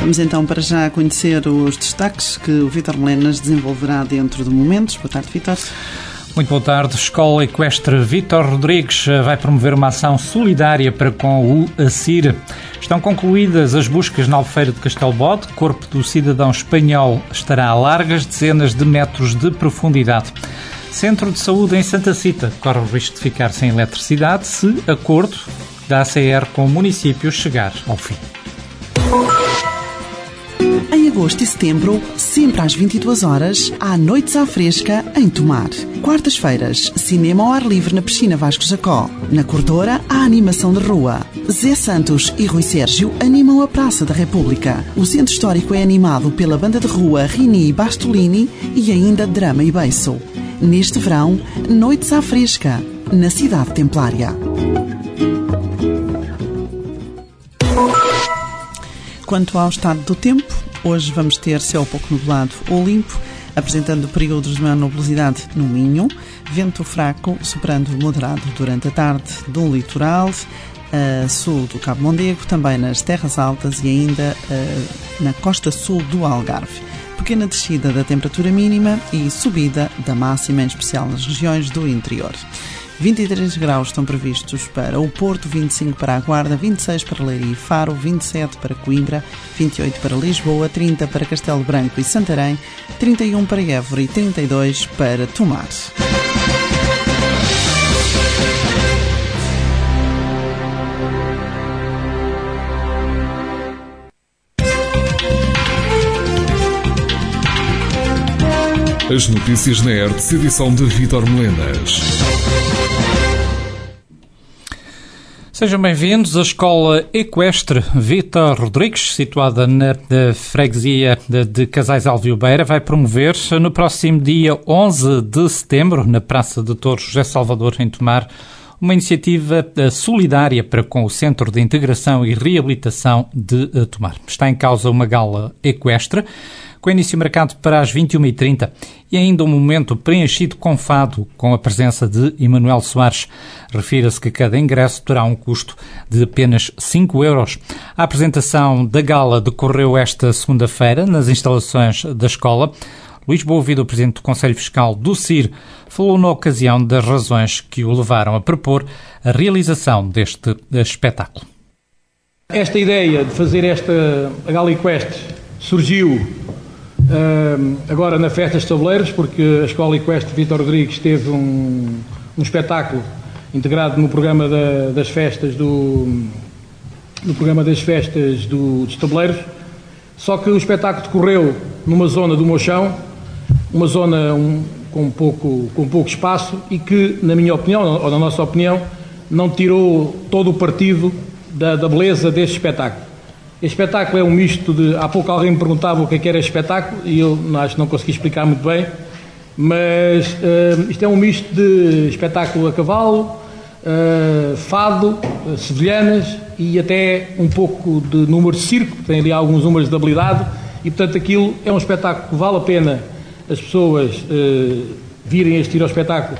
Vamos então para já conhecer os destaques que o Vítor Melenas desenvolverá dentro de momentos. Boa tarde, Vítor. Muito boa tarde. Escola Equestre Vítor Rodrigues vai promover uma ação solidária para com o ACIR. Estão concluídas as buscas na Albufeira de Castelo Bode. O corpo do cidadão espanhol estará a largas dezenas de metros de profundidade. Centro de Saúde em Santa Cita corre o risco de ficar sem eletricidade se acordo da ACR com o município chegar ao fim. Em agosto e setembro, sempre às 22 horas, há Noites à Fresca em Tomar. Quartas-feiras, cinema ao ar livre na Piscina Vasco Jacó. Na Corredora, há animação de rua. Zé Santos e Rui Sérgio animam a Praça da República. O Centro Histórico é animado pela banda de rua Rini e Bastolini e ainda Drama e Beiço. Neste verão, Noites à Fresca, na Cidade Templária. Quanto ao estado do tempo, hoje vamos ter céu pouco nublado ou limpo, apresentando períodos de maior nubosidade no Minho, vento fraco, soprando moderado durante a tarde do litoral, sul do Cabo Mondego, também nas terras altas e ainda na costa sul do Algarve. Pequena descida da temperatura mínima e subida da máxima, em especial nas regiões do interior. 23 graus estão previstos para o Porto, 25 para a Guarda, 26 para Leiria e Faro, 27 para Coimbra, 28 para Lisboa, 30 para Castelo Branco e Santarém, 31 para Évora e 32 para Tomar. As notícias na ERTS, edição de Vítor Melenas. Sejam bem-vindos à Escola Equestre Vítor Rodrigues, situada na freguesia de Casais Alviobeira, vai promover no próximo dia 11 de setembro, na Praça de Touros José Salvador, em Tomar, uma iniciativa solidária para com o Centro de Integração e Reabilitação de Tomar. Está em causa uma gala equestre, com início marcado para as 21h30 e ainda um momento preenchido com fado, com a presença de Emanuel Soares. Refira-se que cada ingresso terá um custo de apenas 5 euros. A apresentação da gala decorreu esta segunda-feira nas instalações da escola. Luís Boavido, o Presidente do Conselho Fiscal do CIR, falou na ocasião das razões que o levaram a propor a realização deste espetáculo. Esta ideia de fazer a gala equestre surgiu agora na Festa dos Tabuleiros, porque a Escola Equestre Vítor Rodrigues teve um espetáculo integrado no programa das festas dos tabuleiros, só que o espetáculo decorreu numa zona do Mochão, uma zona com pouco espaço e que, na minha opinião, ou na nossa opinião, não tirou todo o partido da beleza deste espetáculo. Este espetáculo é um misto de... Há pouco alguém me perguntava o que era este espetáculo e eu acho que não consegui explicar muito bem, mas isto é um misto de espetáculo a cavalo, fado, sevilhanas e até um pouco de números de circo, tem ali alguns números de habilidade e, portanto, aquilo é um espetáculo que vale a pena as pessoas virem assistir ao espetáculo,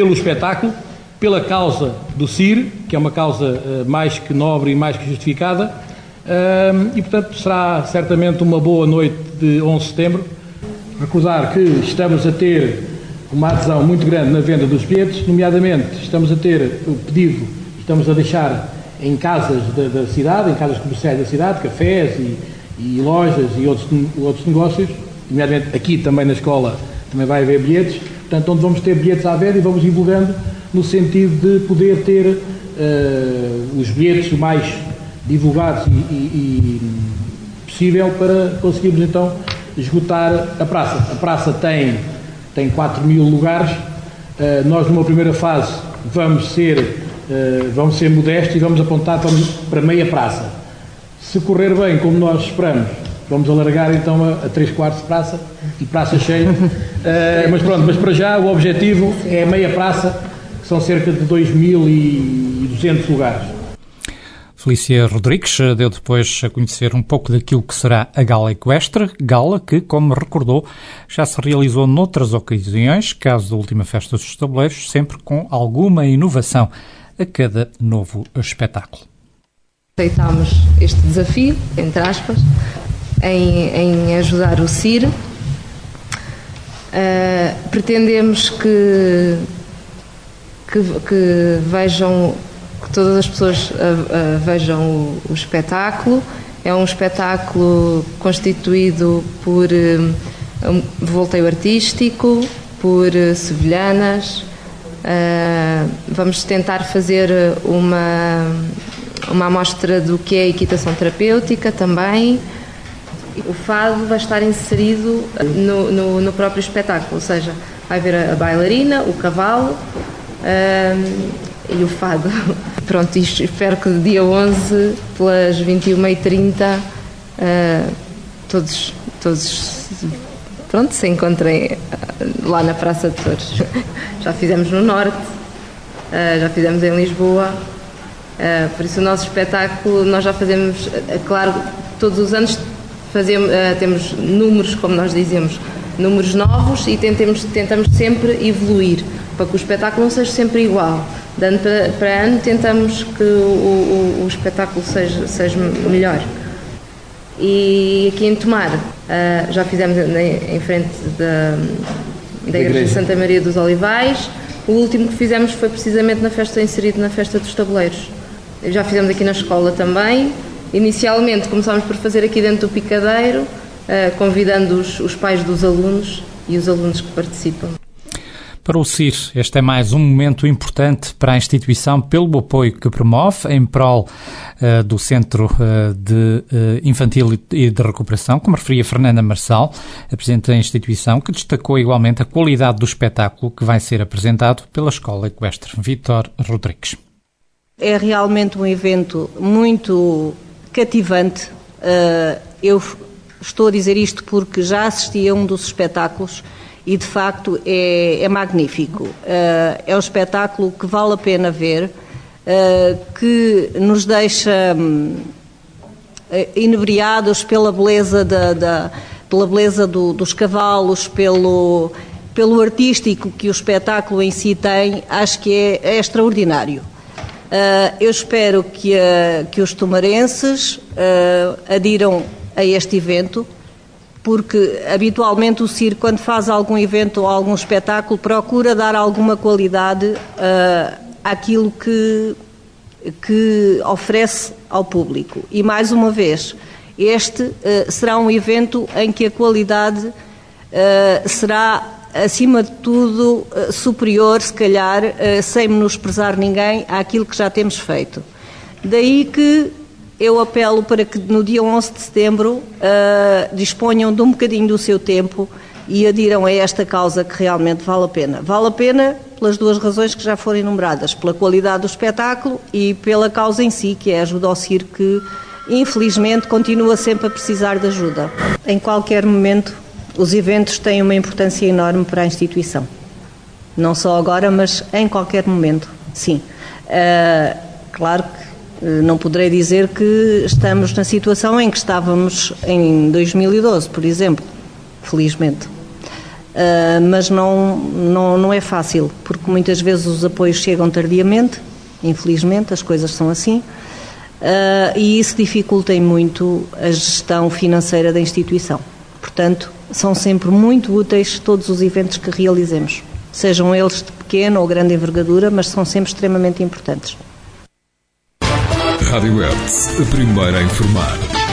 pela causa do CIR, que é uma causa mais que nobre e mais que justificada. E, portanto, será certamente uma boa noite de 11 de setembro. Recordar que estamos a ter uma adesão muito grande na venda dos bilhetes, nomeadamente estamos a ter o pedido, estamos a deixar em casas da cidade, em casas comerciais da cidade, cafés e lojas e outros negócios, nomeadamente aqui também na escola também vai haver bilhetes, portanto, onde vamos ter bilhetes à venda e vamos divulgando no sentido de poder ter os bilhetes o mais divulgados e possível para conseguirmos então esgotar a praça. A praça tem 4.000 lugares. Nós numa primeira fase vamos ser modestos e vamos apontar para meia praça. Se correr bem como nós esperamos, vamos alargar então a 3/4 de praça e praça cheia. Mas para já o objetivo é a meia praça, que são cerca de 2.200 lugares. Felícia Rodrigues deu depois a conhecer um pouco daquilo que será a Gala Equestre, gala que, como recordou, já se realizou noutras ocasiões, caso da última Festa dos Tabuleiros, sempre com alguma inovação a cada novo espetáculo. Aceitámos este desafio, entre aspas, em ajudar o CIR. Pretendemos que vejam, que todas as pessoas vejam o espetáculo. É um espetáculo constituído por volteio artístico, por sevilhanas. Vamos tentar fazer uma amostra do que é equitação terapêutica também. O fado vai estar inserido no próprio espetáculo, ou seja, vai haver a bailarina, o cavalo e o fado. Pronto, espero que dia 11, pelas 21h30, todos se encontrem lá na Praça de Torres. Já fizemos no Norte, já fizemos em Lisboa, por isso o nosso espetáculo nós já fazemos, claro, todos os anos temos números, como nós dizemos, números novos, e tentamos sempre evoluir, para que o espetáculo não seja sempre igual. De ano para ano tentamos que o espetáculo seja melhor. E aqui em Tomar, já fizemos em frente da Igreja de Santa Maria dos Olivais. O último que fizemos foi precisamente inserido na Festa dos Tabuleiros. Já fizemos aqui na escola também. Inicialmente começámos por fazer aqui dentro do Picadeiro, convidando os pais dos alunos e os alunos que participam. Para o CIR, este é mais um momento importante para a instituição pelo apoio que promove em prol do Centro de Infantil e de Recuperação, como referia Fernanda Marçal, a Presidente da instituição, que destacou igualmente a qualidade do espetáculo que vai ser apresentado pela Escola Equestre Vítor Rodrigues. É realmente um evento muito cativante. Eu estou a dizer isto porque já assisti a um dos espetáculos e, de facto, é magnífico. É um espetáculo que vale a pena ver, que nos deixa inebriados pela beleza, pela beleza dos cavalos, pelo artístico que o espetáculo em si tem. Acho que é extraordinário. Eu espero que os tomarenses adiram a este evento, porque habitualmente o CIR, quando faz algum evento ou algum espetáculo, procura dar alguma qualidade àquilo que oferece ao público. E, mais uma vez, este será um evento em que a qualidade será, acima de tudo, superior, se calhar, sem menosprezar ninguém, àquilo que já temos feito. Daí que eu apelo para que no dia 11 de setembro disponham de um bocadinho do seu tempo e adiram a esta causa, que realmente vale a pena. Vale a pena pelas duas razões que já foram enumeradas, pela qualidade do espetáculo e pela causa em si, que é a ajuda ao CIR, que infelizmente continua sempre a precisar de ajuda. Em qualquer momento, os eventos têm uma importância enorme para a instituição. Não só agora, mas em qualquer momento, sim. Claro que não poderei dizer que estamos na situação em que estávamos em 2012, por exemplo, felizmente. Mas não é fácil, porque muitas vezes os apoios chegam tardiamente, infelizmente, as coisas são assim, e isso dificulta muito a gestão financeira da instituição. Portanto, são sempre muito úteis todos os eventos que realizemos, sejam eles de pequena ou grande envergadura, mas são sempre extremamente importantes. Rádio Hertz, a primeira a informar.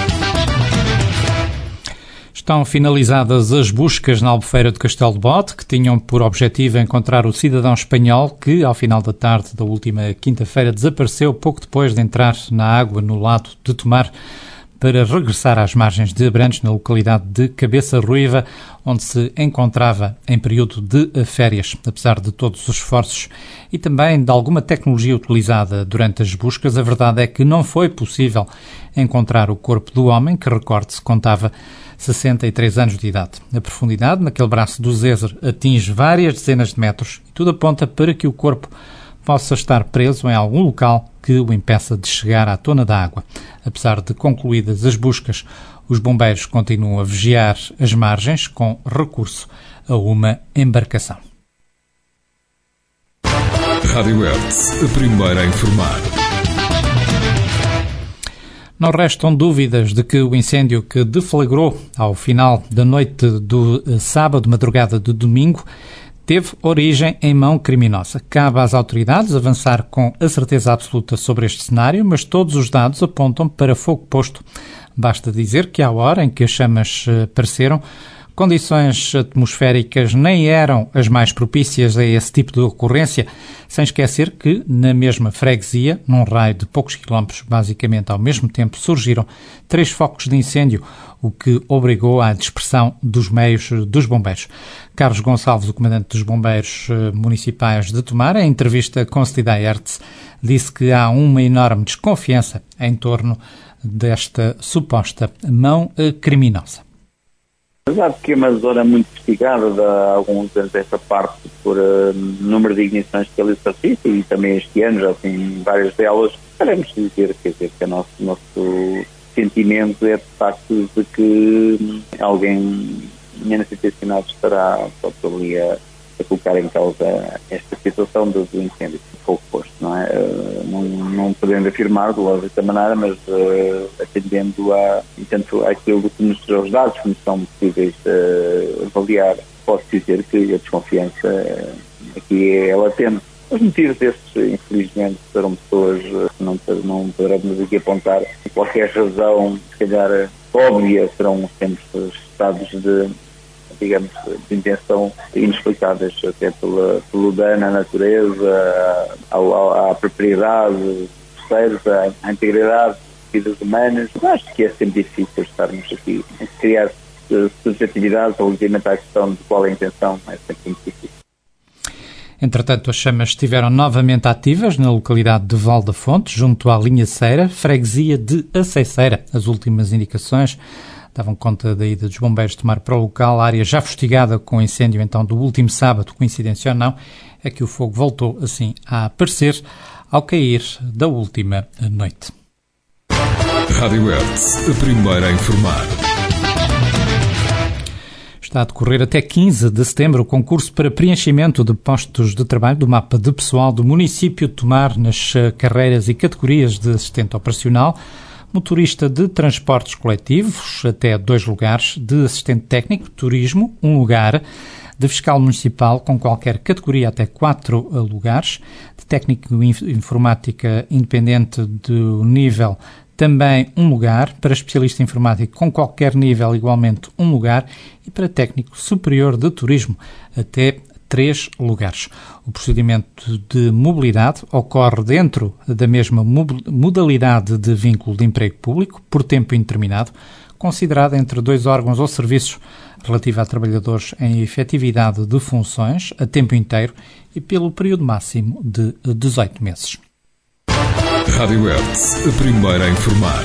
Estão finalizadas as buscas na Albufeira de Castelo de Bode, que tinham por objetivo encontrar o cidadão espanhol que, ao final da tarde da última quinta-feira, desapareceu pouco depois de entrar na água no lado de Tomar, para regressar às margens de Abrantes, na localidade de Cabeça Ruiva, onde se encontrava em período de férias. Apesar de todos os esforços e também de alguma tecnologia utilizada durante as buscas, a verdade é que não foi possível encontrar o corpo do homem, que, recorde-se, contava 63 anos de idade. A profundidade naquele braço do Zezer atinge várias dezenas de metros e tudo aponta para que o corpo possa estar preso em algum local que o impeça de chegar à tona da água. Apesar de concluídas as buscas, os bombeiros continuam a vigiar as margens com recurso a uma embarcação. Rádio Hertz, a primeira a informar. Não restam dúvidas de que o incêndio que deflagrou ao final da noite do sábado, madrugada de domingo, teve origem em mão criminosa. Cabe às autoridades avançar com a certeza absoluta sobre este cenário, mas todos os dados apontam para fogo posto. Basta dizer que à hora em que as chamas apareceram, condições atmosféricas nem eram as mais propícias a esse tipo de ocorrência, sem esquecer que, na mesma freguesia, num raio de poucos quilómetros, basicamente ao mesmo tempo, surgiram 3 focos de incêndio, o que obrigou à dispersão dos meios dos bombeiros. Carlos Gonçalves, o comandante dos bombeiros municipais de Tomar, em entrevista com Cidade Hertz, disse que há uma enorme desconfiança em torno desta suposta mão criminosa. Apesar de que é uma zona muito investigada há alguns anos esta parte por número de ignições que ali se assiste, e também este ano já tem várias delas, queremos dizer, que o nosso sentimento é de facto de que alguém menos intencionado estará ali a colocar em causa esta situação do incêndio de fogo posto, não é? Não podendo afirmar de lógica maneira, mas atendendo àquilo que os dados que nos são possíveis avaliar, posso dizer que a desconfiança aqui é latente. Os motivos desses, infelizmente, serão pessoas que não poderemos aqui apontar qualquer razão, se calhar óbvia, serão sempre estados de intenção inexplicáveis, até pelo dano à natureza, à propriedade, à integridade das vidas humanas. Acho que é sempre difícil estarmos aqui a criar subjetividades relativamente à questão de qual é a intenção, é sempre muito difícil. Entretanto, as chamas estiveram novamente ativas na localidade de Val da Fonte, junto à linha Ceira, freguesia de Aceiceira. As últimas indicações davam conta da ida dos bombeiros de Tomar para o local, a área já fustigada com o incêndio então do último sábado, coincidência ou não, é que o fogo voltou assim a aparecer ao cair da última noite. Rádio Hertz, a primeira a informar. Está a decorrer até 15 de setembro o concurso para preenchimento de postos de trabalho do mapa de pessoal do município de Tomar nas carreiras e categorias de assistente operacional, motorista de transportes coletivos, até 2 lugares, de assistente técnico, turismo, 1 lugar, de fiscal municipal com qualquer categoria até 4 lugares, de técnico informática independente do nível também 1 lugar, para especialista informático com qualquer nível igualmente 1 lugar e para técnico superior de turismo até 3 lugares. O procedimento de mobilidade ocorre dentro da mesma modalidade de vínculo de emprego público, por tempo indeterminado, considerado entre 2 órgãos ou serviços, relativa a trabalhadores em efetividade de funções a tempo inteiro e pelo período máximo de 18 meses. Rádio Hertz, a primeira a informar.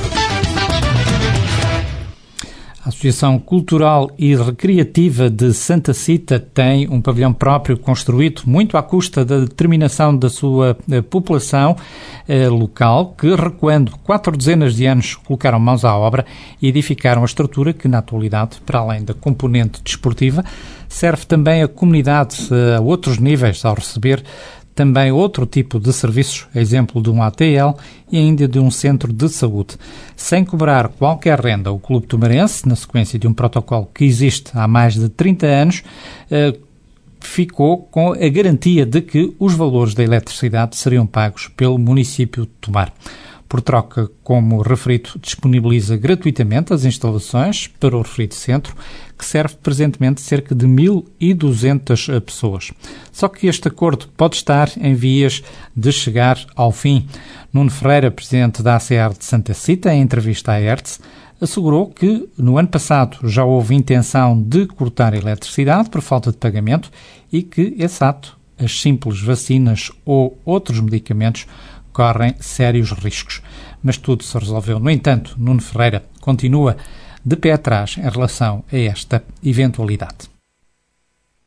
A Associação Cultural e Recreativa de Santa Cita tem um pavilhão próprio construído muito à custa da determinação da sua população local, que, recuando 4 dezenas de anos, colocaram mãos à obra e edificaram a estrutura que, na atualidade, para além da componente desportiva, serve também a comunidade a outros níveis, ao receber também outro tipo de serviços, exemplo de um ATL e ainda de um centro de saúde. Sem cobrar qualquer renda, o Clube Tomarense, na sequência de um protocolo que existe há mais de 30 anos, ficou com a garantia de que os valores da eletricidade seriam pagos pelo município de Tomar. Por troca, como referido, disponibiliza gratuitamente as instalações para o referido centro, que serve presentemente cerca de 1.200 pessoas. Só que este acordo pode estar em vias de chegar ao fim. Nuno Ferreira, presidente da ACR de Santa Cita, em entrevista à Hertz, assegurou que no ano passado já houve intenção de cortar a eletricidade por falta de pagamento e que esse ato, as simples vacinas ou outros medicamentos, correm sérios riscos. Mas tudo se resolveu. No entanto, Nuno Ferreira continua de pé atrás em relação a esta eventualidade.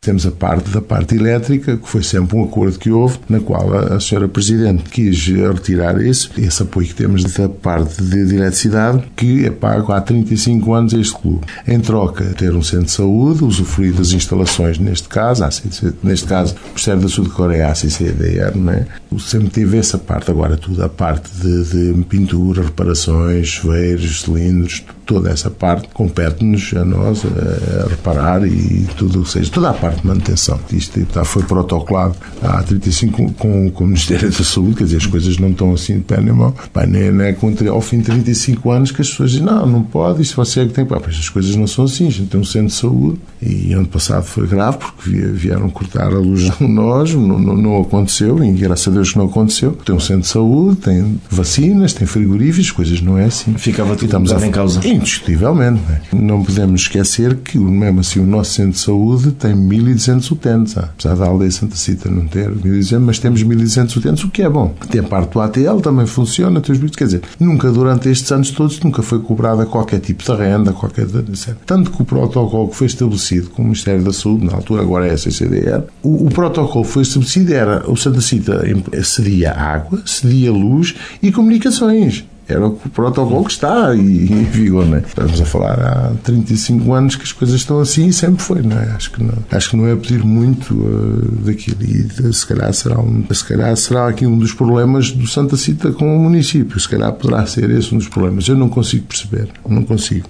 Temos a parte da parte elétrica, que foi sempre um acordo que houve, na qual a senhora Presidente quis retirar esse apoio que temos da parte de eletricidade, que é pago há 35 anos a este clube. Em troca, ter um centro de saúde, usufruir das instalações, neste caso, o Ministério da Saúde de Coreia, a CCDR, né? Sempre teve essa parte. Agora, tudo a parte de pintura, reparações, chuveiros, cilindros, toda essa parte compete-nos a nós a reparar e tudo o que seja, toda a parte de manutenção. Isto foi protocolado há 35 com o Ministério da Saúde, quer dizer, as coisas não estão assim de pé na mão. Não é ao fim de 35 anos que as pessoas dizem, não pode, isto você é que tem. Pois as coisas não são assim, a gente tem um centro de saúde e ano passado foi grave porque vieram cortar a luz a nós, não aconteceu, e graças a Deus que não aconteceu. Tem um centro de saúde, tem vacinas, tem frigoríficos, coisas não é assim. Ficava tudo em causa. Indiscutivelmente. Não podemos esquecer que, mesmo assim, o nosso centro de saúde tem 1.200 utentes. Apesar da aldeia Santa Cita não ter 1.200, mas temos 1.200 utentes, o que é bom. Tem a parte do ATL, também funciona, quer dizer, nunca durante estes anos todos, nunca foi cobrada qualquer tipo de renda, tanto que o protocolo que foi estabelecido com o Ministério da Saúde, na altura agora é a CCDR, o protocolo que foi estabelecido era, o Santa Cita cedia água, cedia luz e comunicações. Era o protocolo que está em vigor, não é? Estamos a falar há 35 anos que as coisas estão assim e sempre foi, não é? Acho que não é pedir muito daquilo e se calhar será aqui um dos problemas do Santa Cita com o município. Se calhar poderá ser esse um dos problemas. Eu não consigo perceber. Não consigo.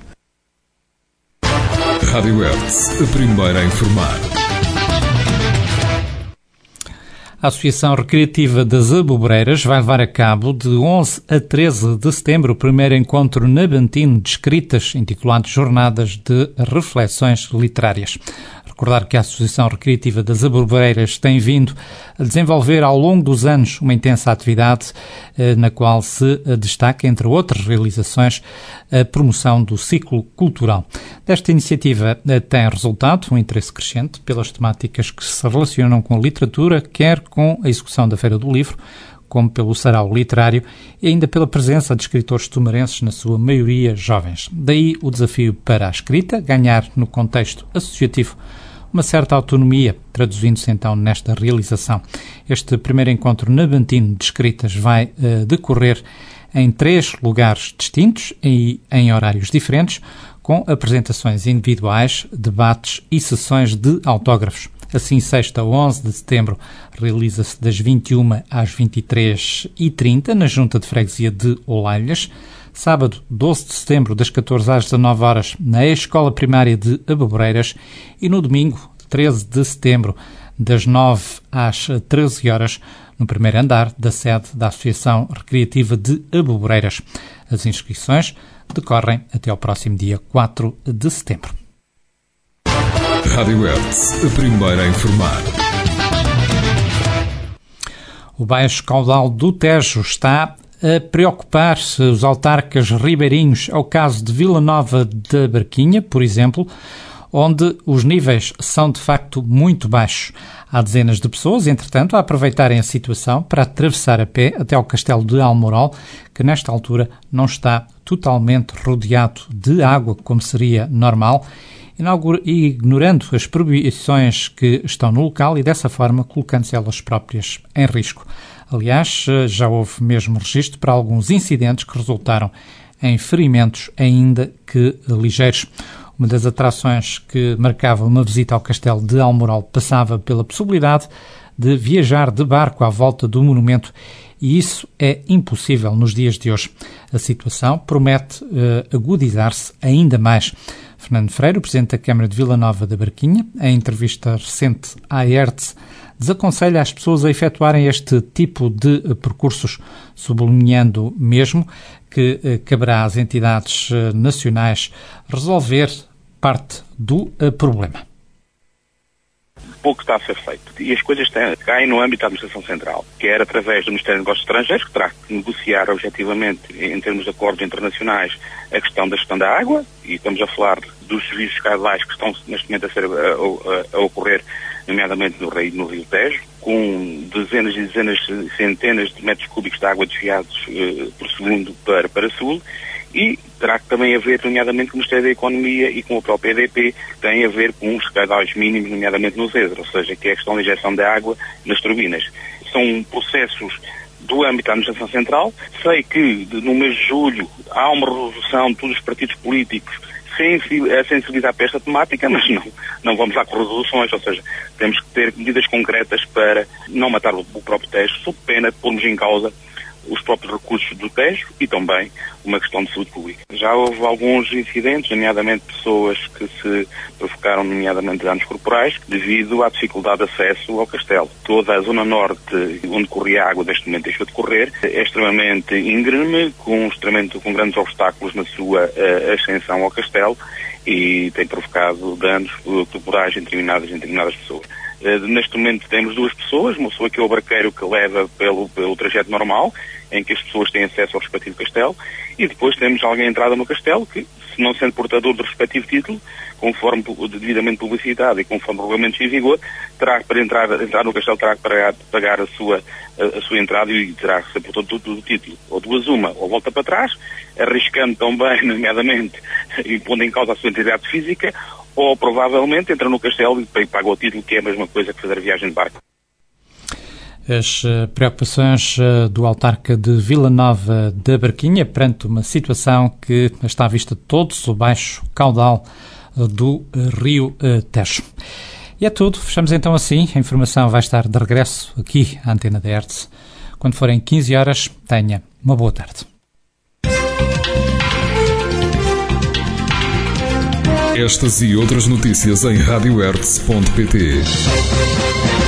Rádio Hertz, a primeira a informar. A Associação Recreativa das Abobreiras vai levar a cabo de 11 a 13 de setembro o primeiro encontro na Bantino de escritas, intitulado Jornadas de Reflexões Literárias. Recordar que a Associação Recreativa das Abobreiras tem vindo a desenvolver ao longo dos anos uma intensa atividade na qual se destaca, entre outras realizações, a promoção do ciclo cultural. Desta iniciativa tem resultado um interesse crescente pelas temáticas que se relacionam com a literatura, quer com a execução da Feira do Livro, como pelo sarau literário e ainda pela presença de escritores tumarenses, na sua maioria jovens. Daí o desafio para a escrita, ganhar no contexto associativo uma certa autonomia, traduzindo-se então nesta realização. Este primeiro encontro na Bantino de escritas vai decorrer em 3 lugares distintos e em horários diferentes, com apresentações individuais, debates e sessões de autógrafos. Assim, sexta, 11 de setembro, realiza-se das 21 às 23h30 na Junta de Freguesia de Olalhas. Sábado, 12 de setembro, das 14 às 19 horas, na Escola Primária de Abobreiras. E no domingo, 13 de setembro, das 9 às 13 horas, no primeiro andar da sede da Associação Recreativa de Abobreiras. As inscrições decorrem até ao próximo dia 4 de setembro. Rádio Hertz, a primeira a informar. O baixo caudal do Tejo está a preocupar-se os autarcas ribeirinhos, ao caso de Vila Nova da Barquinha, por exemplo, onde os níveis são de facto muito baixos. Há dezenas de pessoas, entretanto, a aproveitarem a situação para atravessar a pé até ao Castelo de Almorol, que nesta altura não está totalmente rodeado de água, como seria normal, ignorando as proibições que estão no local e, dessa forma, colocando-se elas próprias em risco. Aliás, já houve mesmo registro para alguns incidentes que resultaram em ferimentos, ainda que ligeiros. Uma das atrações que marcava uma visita ao Castelo de Almorol passava pela possibilidade de viajar de barco à volta do monumento, e isso é impossível nos dias de hoje. A situação promete agudizar-se ainda mais. Fernando Freire, o Presidente da Câmara de Vila Nova da Barquinha, em entrevista recente à Hertz, desaconselha as pessoas a efetuarem este tipo de percursos, sublinhando mesmo que caberá às entidades nacionais resolver parte do problema. Pouco está a ser feito. E as coisas caem no âmbito da Administração Central, quer através do Ministério dos Negócios Estrangeiros, que terá que negociar objetivamente, em termos de acordos internacionais, a questão da gestão da água, e estamos a falar dos serviços caudais que estão neste momento a ocorrer, nomeadamente no Rio Tejo, com dezenas e dezenas, centenas de metros cúbicos de água desviados por segundo para sul, e terá que também haver, nomeadamente, com o Ministério da Economia e com a própria EDP, que tem a ver com os caudais mínimos, nomeadamente no Zezer, ou seja, que é a questão da injeção de água nas turbinas. São processos do âmbito da Administração Central. Sei que no mês de julho há uma resolução de todos os partidos políticos a sensibilizar para esta temática, mas não vamos lá com resoluções, ou seja, temos que ter medidas concretas para não matar o próprio Tejo, sob pena de pormos em causa os próprios recursos do Tejo e também uma questão de saúde pública. Já houve alguns incidentes, nomeadamente pessoas que se provocaram, nomeadamente danos corporais, devido à dificuldade de acesso ao castelo. Toda a zona norte, onde corria água, neste momento deixou de correr, é extremamente íngreme, com grandes obstáculos na sua ascensão ao castelo e tem provocado danos corporais em determinadas pessoas. Neste momento temos duas pessoas, uma pessoa que é o barqueiro que leva pelo trajeto normal, em que as pessoas têm acesso ao respectivo castelo, e depois temos alguém entrada no castelo que, se não sendo portador do respectivo título, conforme devidamente publicitado e conforme regulamentos em vigor, terá para entrar no castelo, terá que pagar a sua entrada e terá que ser portador do título. Ou duas uma, ou volta para trás, arriscando também, nomeadamente, e pondo em causa a sua integridade física, ou provavelmente entra no castelo e paga o título, que é a mesma coisa que fazer a viagem de barco. As preocupações do autarca de Vila Nova da Barquinha perante uma situação que está à vista de todos, o baixo caudal do rio Tejo. E é tudo. Fechamos então assim. A informação vai estar de regresso aqui à Antena da Hertz. Quando forem 15 horas, tenha uma boa tarde. Estas e outras notícias em radiohertz.pt.